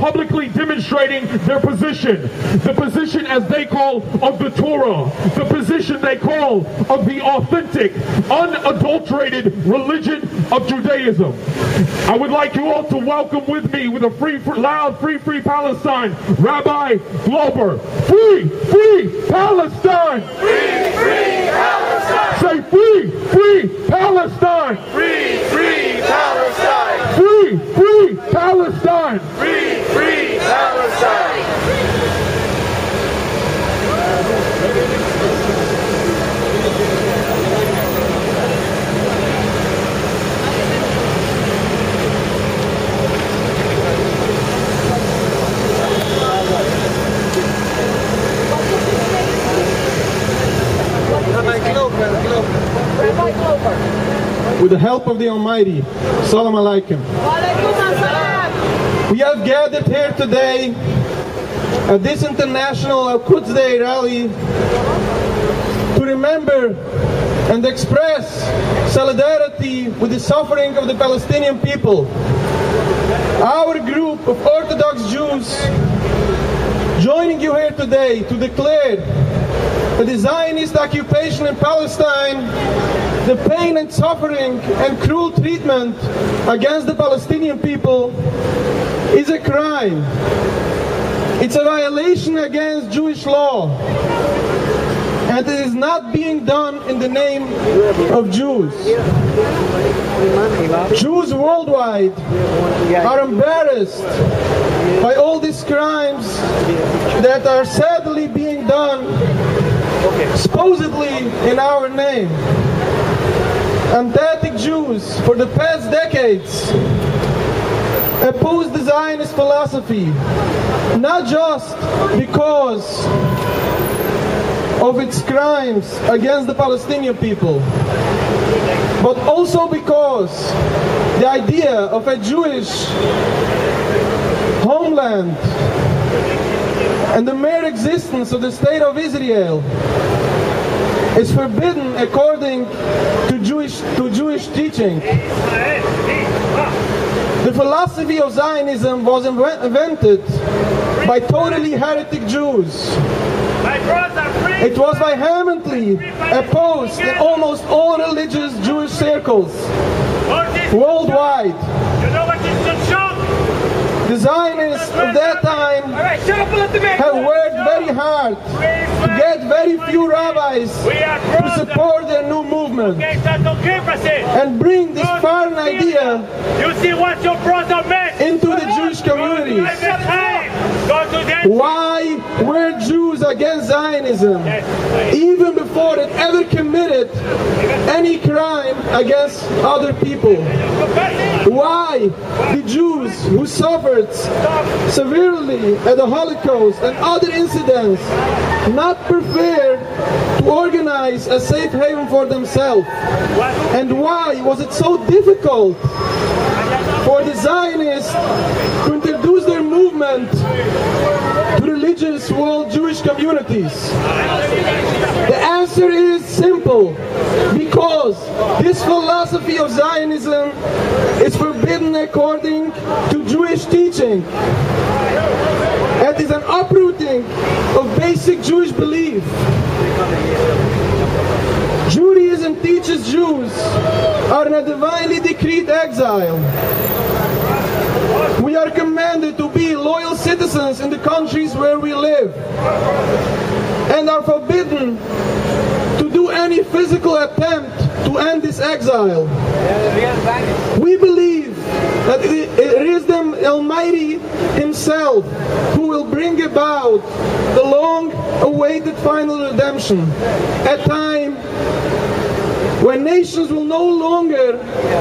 publicly demonstrating their position. The position, as they call, of the Torah. The position they call of the authentic, unadulterated religion of Judaism. I would like you all to welcome with me, with a loud free Palestine, Rabbi Glover. Free Palestine! Free Palestine! Say free Palestine! Free Palestine! Free Palestine! Free Palestine! With the help of the Almighty, Salam Alaikum. We have gathered here today at this international Al-Quds Day rally to remember and express solidarity with the suffering of the Palestinian people. Our group of Orthodox Jews joining you here today to declare that the Zionist occupation in Palestine, the pain and suffering and cruel treatment against the Palestinian people is a crime. It's a violation against Jewish law. And it is not being done in the name of Jews. Jews worldwide are embarrassed by all these crimes that are sadly being done supposedly in our name. Authentic Jews for the past decades opposed the Zionist philosophy, not just because of its crimes against the Palestinian people, but also because the idea of a Jewish homeland and the mere existence of the State of Israel is forbidden according to Jewish teaching. The philosophy of Zionism was invented by totally heretic Jews. It was vehemently opposed in almost all religious Jewish circles worldwide. The Zionists of that time have worked very hard to get very few rabbis to support their new movement and bring this foreign idea into the Jewish communities. Why were Jews against Zionism even before it ever committed any crime against other people? Why the Jews who suffered severely at the Holocaust and other incidents not prepared to organize a safe haven for themselves? And why was it so difficult for the Zionists to introduce their movement to religious world Jewish communities? The answer is simple: because this philosophy of Zionism is forbidden according to Jewish teaching. It is an uprooting of basic Jewish belief. Judaism teaches Jews are in a divinely decreed exile. We are commanded to be loyal citizens in the countries where we live, and are forbidden to do any physical attempt to end this exile. We believe that it is the Almighty Himself who will bring about the long-awaited final redemption, a time when nations will no longer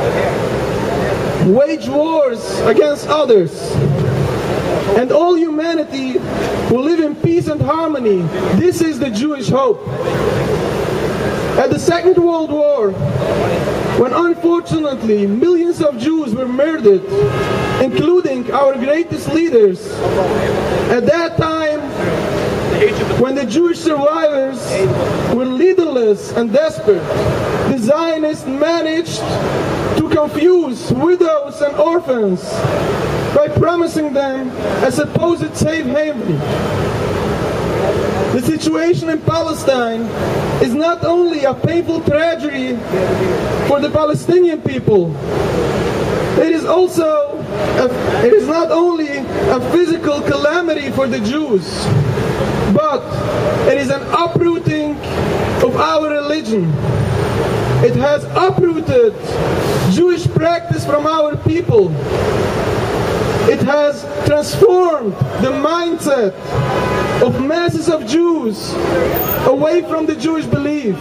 wage wars against others, and all humanity will live in peace and harmony. This is the Jewish hope. At the Second World War, when unfortunately millions of Jews were murdered, including our greatest leaders, at that time, when the Jewish survivors were leaderless and desperate, the Zionists managed to confuse widows and orphans by promising them a supposed safe haven. The situation in Palestine is not only a painful tragedy for the Palestinian people, it is not only a physical calamity for the Jews, but it is an uprooting of our religion. It has uprooted Jewish practice from our people. It has transformed the mindset of masses of Jews away from the Jewish belief.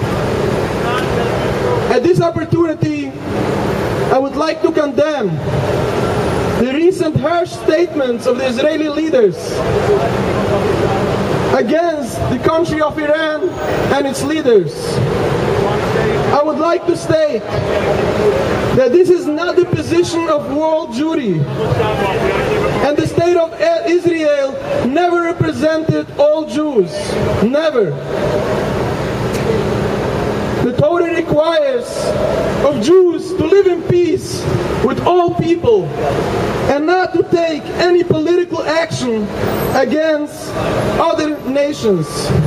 At this opportunity, I would like to condemn the recent harsh statements of the Israeli leaders against the country of Iran and its leaders. I would like to state that this is not the position of world Jewry, and the state of Israel never represented all Jews. Never. The Torah requires of Jews to live in peace with all people and not to take any political action against other nations.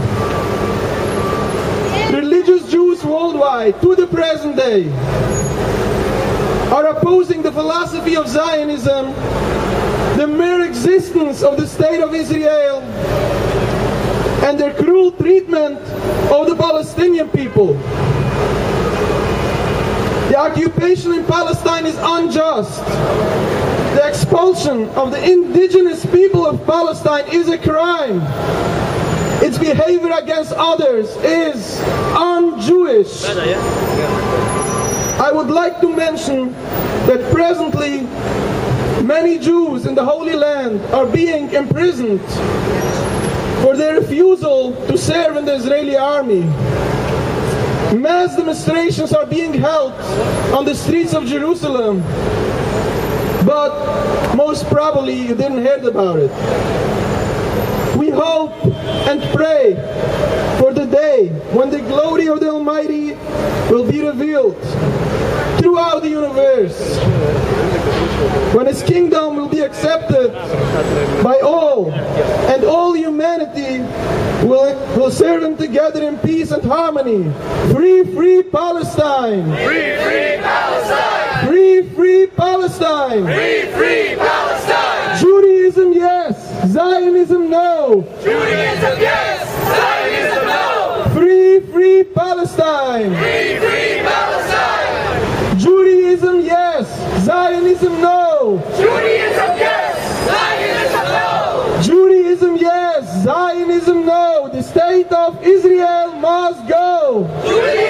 Religious Jews worldwide, to the present day, are opposing the philosophy of Zionism, the mere existence of the state of Israel, and their cruel treatment of the Palestinian people. The occupation in Palestine is unjust. The expulsion of the indigenous people of Palestine is a crime. Its behavior against others is un-Jewish. I would like to mention that presently many Jews in the Holy Land are being imprisoned for their refusal to serve in the Israeli army. Mass demonstrations are being held on the streets of Jerusalem, but most probably you didn't hear about it. We hope and pray for the day when the glory of the Almighty will be revealed throughout the universe, when His kingdom will be accepted by all, and all humanity will serve Him together in peace and harmony. Free, free Palestine! Free, free Palestine! Free, free Palestine! Free, free Palestine! Judaism, yes! Zionism, no! Judaism, yes! Zionism, no! Free, free Palestine! Free, free Palestine! Judaism, yes! Zionism, no! Judaism, yes! Zionism, no! Judaism, yes! Zionism, no! The state of Israel must go! Judaism,